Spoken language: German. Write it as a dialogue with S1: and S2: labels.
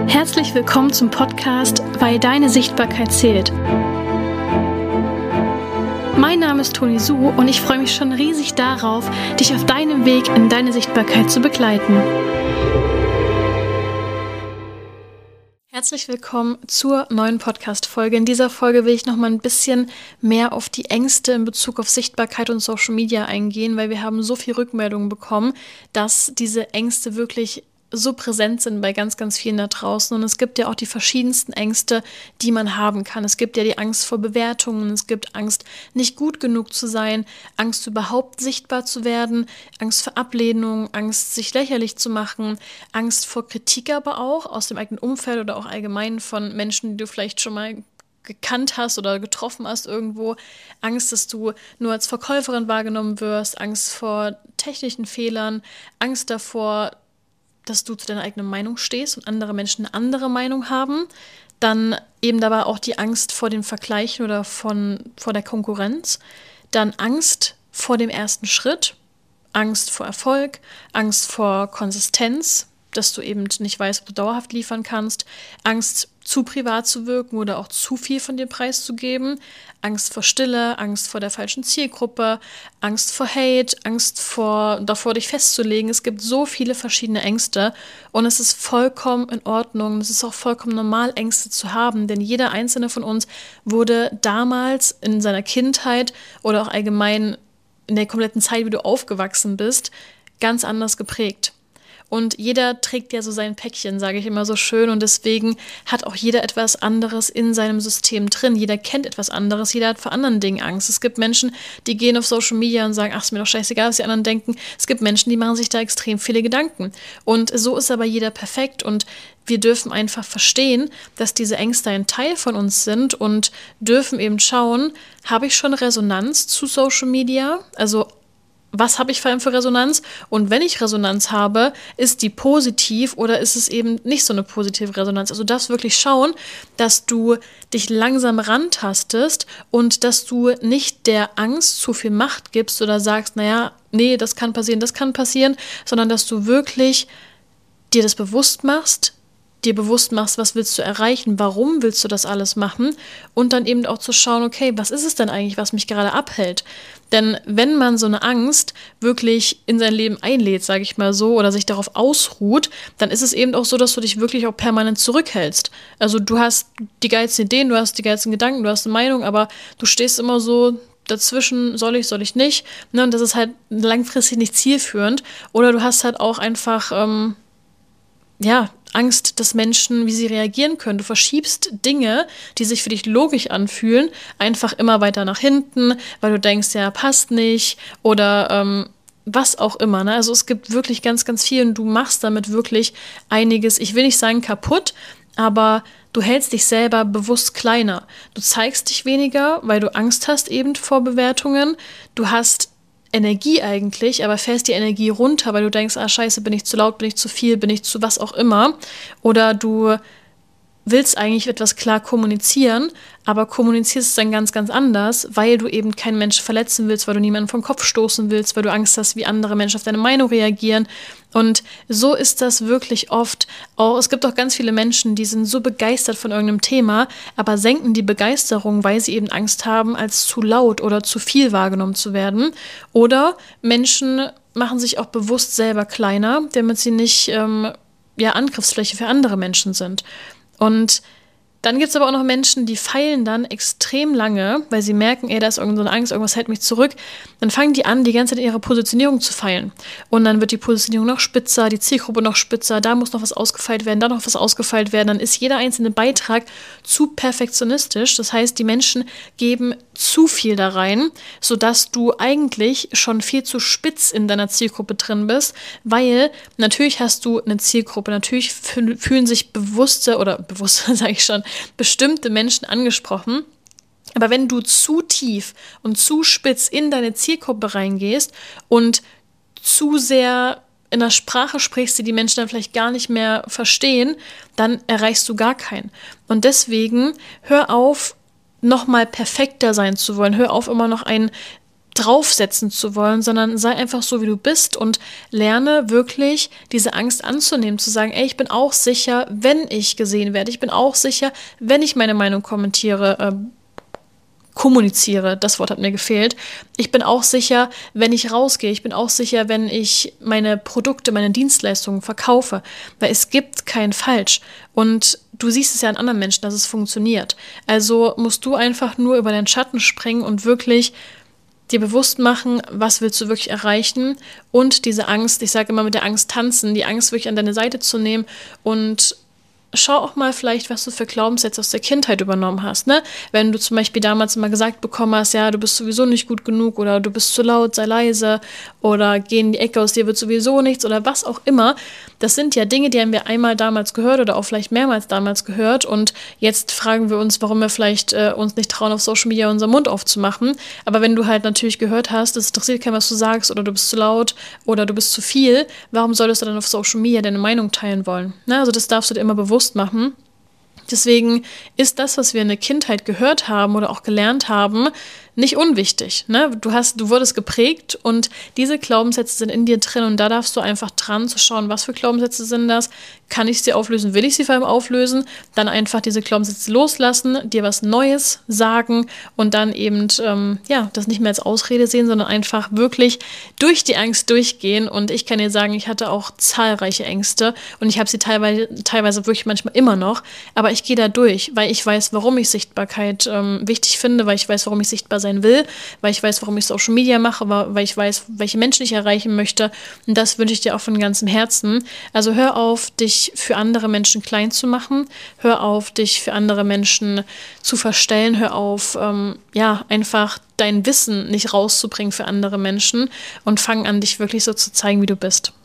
S1: Herzlich willkommen zum Podcast Weil deine Sichtbarkeit zählt. Mein Name ist Toni Su und ich freue mich schon riesig darauf, dich auf deinem Weg in deine Sichtbarkeit zu begleiten. Herzlich willkommen zur neuen Podcast-Folge. In dieser Folge will ich noch mal ein bisschen mehr auf die Ängste in Bezug auf Sichtbarkeit und Social Media eingehen, weil wir haben so viel Rückmeldungen bekommen, dass diese Ängste wirklich so präsent sind bei ganz, ganz vielen da draußen. Und es gibt ja auch die verschiedensten Ängste, die man haben kann. Es gibt ja die Angst vor Bewertungen, es gibt Angst, nicht gut genug zu sein, Angst, überhaupt sichtbar zu werden, Angst vor Ablehnung, Angst, sich lächerlich zu machen, Angst vor Kritik aber auch aus dem eigenen Umfeld oder auch allgemein von Menschen, die du vielleicht schon mal gekannt hast oder getroffen hast irgendwo, Angst, dass du nur als Verkäuferin wahrgenommen wirst, Angst vor technischen Fehlern, Angst davor, dass du zu deiner eigenen Meinung stehst und andere Menschen eine andere Meinung haben. Dann eben dabei auch die Angst vor dem Vergleichen oder vor der Konkurrenz. Dann Angst vor dem ersten Schritt, Angst vor Erfolg, Angst vor Konsistenz, dass du eben nicht weißt, ob du dauerhaft liefern kannst, Angst, zu privat zu wirken oder auch zu viel von dir preiszugeben, Angst vor Stille, Angst vor der falschen Zielgruppe, Angst vor Hate, Angst davor, dich festzulegen. Es gibt so viele verschiedene Ängste und es ist vollkommen in Ordnung. Es ist auch vollkommen normal, Ängste zu haben, denn jeder einzelne von uns wurde damals in seiner Kindheit oder auch allgemein in der kompletten Zeit, wie du aufgewachsen bist, ganz anders geprägt. Und jeder trägt ja so sein Päckchen, sage ich immer so schön. Und deswegen hat auch jeder etwas anderes in seinem System drin. Jeder kennt etwas anderes, jeder hat vor anderen Dingen Angst. Es gibt Menschen, die gehen auf Social Media und sagen, ach, ist mir doch scheißegal, was die anderen denken. Es gibt Menschen, die machen sich da extrem viele Gedanken. Und so ist aber jeder perfekt. Und wir dürfen einfach verstehen, dass diese Ängste ein Teil von uns sind und dürfen eben schauen, habe ich schon Resonanz zu Social Media? Also was habe ich vor allem für Resonanz? Und wenn ich Resonanz habe, ist die positiv oder ist es eben nicht so eine positive Resonanz? Also du darfst wirklich schauen, dass du dich langsam rantastest und dass du nicht der Angst zu viel Macht gibst oder sagst, naja, nee, das kann passieren, sondern dass du wirklich dir das bewusst machst, was willst du erreichen, warum willst du das alles machen und dann eben auch zu schauen, okay, was ist es denn eigentlich, was mich gerade abhält? Denn wenn man so eine Angst wirklich in sein Leben einlädt, sage ich mal so, oder sich darauf ausruht, dann ist es eben auch so, dass du dich wirklich auch permanent zurückhältst. Also du hast die geilsten Ideen, du hast die geilsten Gedanken, du hast eine Meinung, aber du stehst immer so dazwischen, soll ich nicht, ne? Und das ist halt langfristig nicht zielführend. Oder du hast halt auch einfach, Angst, dass Menschen, wie sie reagieren können. Du verschiebst Dinge, die sich für dich logisch anfühlen, einfach immer weiter nach hinten, weil du denkst, ja, passt nicht oder was auch immer. Ne? Also es gibt wirklich ganz, ganz viel und du machst damit wirklich einiges, ich will nicht sagen kaputt, aber du hältst dich selber bewusst kleiner. Du zeigst dich weniger, weil du Angst hast eben vor Bewertungen. Du hast Energie eigentlich, aber fährst die Energie runter, weil du denkst, scheiße, bin ich zu laut, bin ich zu viel, bin ich zu was auch immer. Oder du willst eigentlich etwas klar kommunizieren, aber kommunizierst es dann ganz, ganz anders, weil du eben keinen Menschen verletzen willst, weil du niemanden vom Kopf stoßen willst, weil du Angst hast, wie andere Menschen auf deine Meinung reagieren. Und so ist das wirklich oft. Auch, es gibt auch ganz viele Menschen, die sind so begeistert von irgendeinem Thema, aber senken die Begeisterung, weil sie eben Angst haben, als zu laut oder zu viel wahrgenommen zu werden. Oder Menschen machen sich auch bewusst selber kleiner, damit sie nicht Angriffsfläche für andere Menschen sind. Und dann gibt es aber auch noch Menschen, die feilen dann extrem lange, weil sie merken, da ist irgendeine Angst, irgendwas hält mich zurück. Dann fangen die an, die ganze Zeit in ihrer Positionierung zu feilen. Und dann wird die Positionierung noch spitzer, die Zielgruppe noch spitzer, da muss noch was ausgefeilt werden, da noch was ausgefeilt werden. Dann ist jeder einzelne Beitrag zu perfektionistisch. Das heißt, die Menschen geben zu viel da rein, sodass du eigentlich schon viel zu spitz in deiner Zielgruppe drin bist, weil natürlich hast du eine Zielgruppe, natürlich fühlen sich bewusste, sage ich schon, bestimmte Menschen angesprochen. Aber wenn du zu tief und zu spitz in deine Zielgruppe reingehst und zu sehr in einer Sprache sprichst, die die Menschen dann vielleicht gar nicht mehr verstehen, dann erreichst du gar keinen. Und deswegen hör auf, nochmal perfekter sein zu wollen. Hör auf, immer noch ein draufsetzen zu wollen, sondern sei einfach so, wie du bist und lerne wirklich diese Angst anzunehmen, zu sagen, ey, ich bin auch sicher, wenn ich gesehen werde. Ich bin auch sicher, wenn ich meine Meinung kommuniziere, das Wort hat mir gefehlt. Ich bin auch sicher, wenn ich rausgehe. Ich bin auch sicher, wenn ich meine Produkte, meine Dienstleistungen verkaufe. Weil es gibt kein Falsch. Und du siehst es ja an anderen Menschen, dass es funktioniert. Also musst du einfach nur über deinen Schatten springen und wirklich dir bewusst machen, was willst du wirklich erreichen und diese Angst, ich sage immer mit der Angst tanzen, die Angst wirklich an deine Seite zu nehmen und schau auch mal vielleicht, was du für Glaubenssätze aus der Kindheit übernommen hast, ne? Wenn du zum Beispiel damals immer gesagt bekommen hast, ja, du bist sowieso nicht gut genug oder du bist zu laut, sei leise oder geh in die Ecke, aus dir wird sowieso nichts oder was auch immer. Das sind ja Dinge, die haben wir einmal damals gehört oder auch vielleicht mehrmals damals gehört und jetzt fragen wir uns, warum wir vielleicht uns nicht trauen, auf Social Media unseren Mund aufzumachen. Aber wenn du halt natürlich gehört hast, es interessiert keinen, was du sagst oder du bist zu laut oder du bist zu viel, warum solltest du dann auf Social Media deine Meinung teilen wollen? Ne? Also das darfst du dir immer bewusst machen. Deswegen ist das, was wir in der Kindheit gehört haben oder auch gelernt haben, nicht unwichtig. Ne? Du wurdest geprägt und diese Glaubenssätze sind in dir drin und da darfst du einfach dran zu schauen, was für Glaubenssätze sind das, kann ich sie auflösen, will ich sie vor allem auflösen, dann einfach diese Glaubenssätze loslassen, dir was Neues sagen und dann eben, das nicht mehr als Ausrede sehen, sondern einfach wirklich durch die Angst durchgehen und ich kann dir sagen, ich hatte auch zahlreiche Ängste und ich habe sie teilweise wirklich manchmal immer noch, aber ich gehe da durch, weil ich weiß, warum ich Sichtbarkeit wichtig finde, weil ich weiß, warum ich sichtbar sein will, weil ich weiß, warum ich Social Media mache, weil ich weiß, welche Menschen ich erreichen möchte und das wünsche ich dir auch von ganzem Herzen. Also hör auf, dich für andere Menschen klein zu machen, hör auf, dich für andere Menschen zu verstellen, hör auf, einfach dein Wissen nicht rauszubringen für andere Menschen und fang an, dich wirklich so zu zeigen, wie du bist.